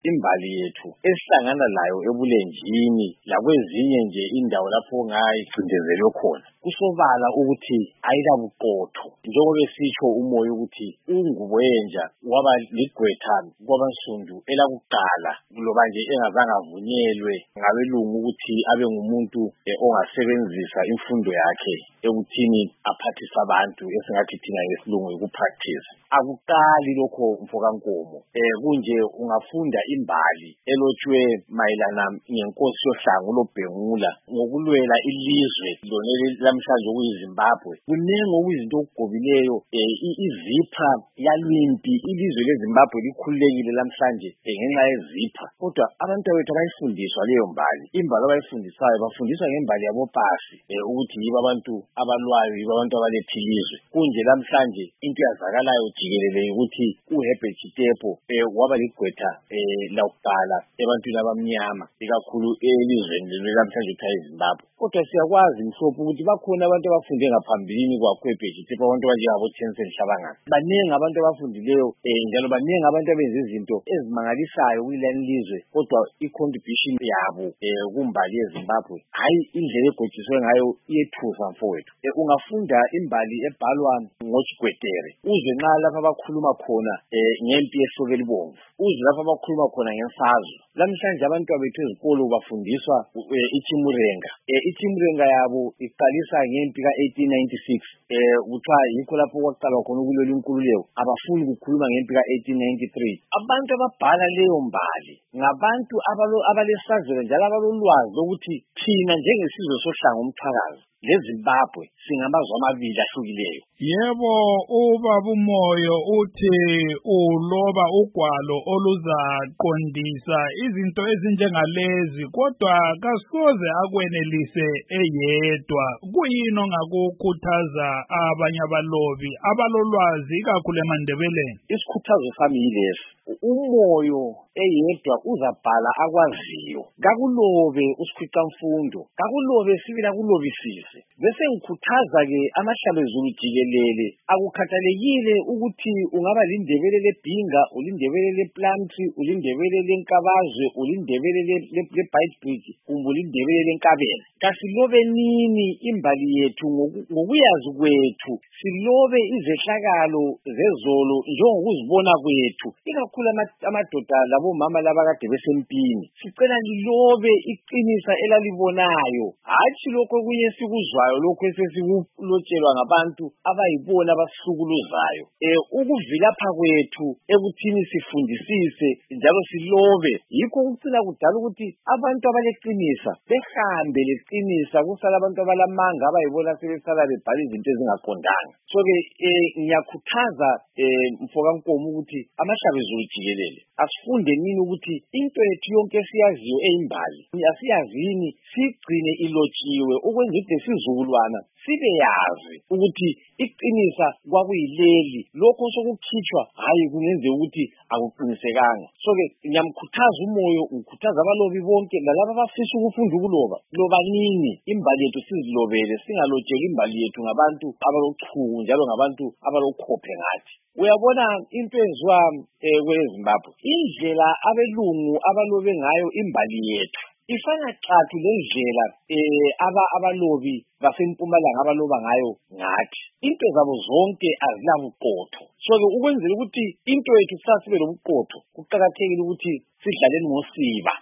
imbali yethu esihlangana layo ebulenjini lakwezinye nje indawo lapho ngayicindezelwe khona kusobala ukuthi ayilabuqotho njengoba esitsho umoya ukuthi ingubo yenja waba ligqwetha kwabansundu elakuqala loba nje engazange avunyelwe ngabelungu ukuthi abe ngumuntu ongasebenzisa imfundo yakhe ekuthini aphathise abantu esingathi thina ngesilungu ukupractice. Akuqali lokho mfokankomo. Kunje ungafunda imbali elotshwe mayelana ngenkosi yohlangu loBhengula ngokulwela ilizwe loneli lamhlanje okuyiZimbabwe. Kunengi okuyizinto okugobileyo izipha yalwimpi ilizwe leZimbabwe likhululekile lamhlanje ngenxa yezipha. Kodwa abantu bethu abayifundiswa leyo mbali. Imbali abayifundisayo bafundiswa ngembali yabopasi ukuthi yibo abantu abalwayo, yibo abantu abaletha ilizwe. Kunje lamhlanje into yazakalayo jikelele ukuthi uHerbert Chitepo waba ligqwetha lakuqala ebantwini abamnyama ikakhulu elizweni lamhlanje kuthiwa iZimbabwe. Kodwa siyakwazi mhlophe ukuthi bakhona abantu abafunde ngaphambilini kwaHerbert Chitepo, abantu abanjengabo Tencent Hlabangani. Baningi abantu abafundileyo njalo baningi abantu abenza izinto ezimangalisayo kuleli lizwe, kodwa i-contribution yabo kumbali yeZimbabwe hayi indlela egotshiswe ngayo iyethusa mfowethu. Ungafunda imbali ebhalwa ngoJigwedere uzwe nxa lapha abakhuluma khona ngempi yehloko elibomvu, uzwe lapha abakhuluma khona ngemfazwe. Lamhlanje abantu bethu ezikolo bafundiswa iThimurenga. iThimurenga yabo iqalisa ngempi ka-1896 kuthiwa yikho lapho kwaqala khona ukulwela inkululeko. Abafuni ukukhuluma ngempi ka-1893. Abantu ababhala leyo mbali ngabantu abalesazelo njalo abalolwazi lokuthi thina njengesizwe sohlanga umthakazi leZimbabwe singamazwe amabili ahlukileyo. Yebo, ubaba uMoyo uthi uloba ugwalo oluzaqondisa izinto ezinjengalezi, kodwa kasoze akwenelise eyedwa. Kuyini ongakukhuthaza abanye abalobi abalolwazi ikakhulu eMandebeleni? Isikhuthazo sami yilesi: uMoyo eyedwa uzabhala akwaziyo. Kakulobe usikhwicamfundo, kakulobe sibili akulobisise. Bese ngikhuthaza-ke amahlabezulu jikelele, akukhathalekile ukuthi ungaba lindebele leBhinga, ulindebele lePlumtree, ulindebele leNkabazwe, ulindebele leBeitbridge, kumbe ulindebele leNkabela. Kasilobe nini imbali yethu ngokuyazi kwethu, silobe izehlakalo zezolo njengokuzibona kwethu, ikakhulu amadoda labomama labakade besempini. Sicela lilobe iqinisa elalibonayo, hatshi lokho okunye sikuzwayo, lokho esesikulotshelwa ngabantu abayibona abasihlukuluzayo. Ukuvilapha kwethu ekuthini sifundisise njalo silobe, yikho ukucina kudala ukuthi abantu abaleqinisa behambe leqinisa, kusala abantu abalamanga abayibona sebesala bebhala izinto ezingaqondanga. So-ke ngiyakhuthaza mfokankomo ukuthi amahlabezulu jikelele asifunde nini ukuthi into yethu yonke esiyaziyo eyimbali asiyazini sigcine ilotshiwe ukwenza ukuthi isizukulwana sibe yazi ukuthi iqinisa kwakuyileli, lokho sokukhitshwa hayi kungenzeka ukuthi akuqinisekanga. So-ke ngiyamkhuthaza uMoyo, ngikhuthaza abalobi bonke lalabo abafisa ukufunda ukuloba. Loba nini imbali yethu sizilobele, singalotsheli imbali yethu ngabantu abalochuku njalo ngabantu abalokhophe ngathi. Uyabona into enziwa kweZimbabwe, indlela abelungu abalobe ngayo imbali yethu ifana xathu lendlela abalobi basempumalanga abaloba ngayo ngathi. Into zabo zonke azilabuqotho. So-ke ukwenzela ukuthi into yethu sasibe lobuqotho, kuqakathekile ukuthi sidlaleni ngosiba.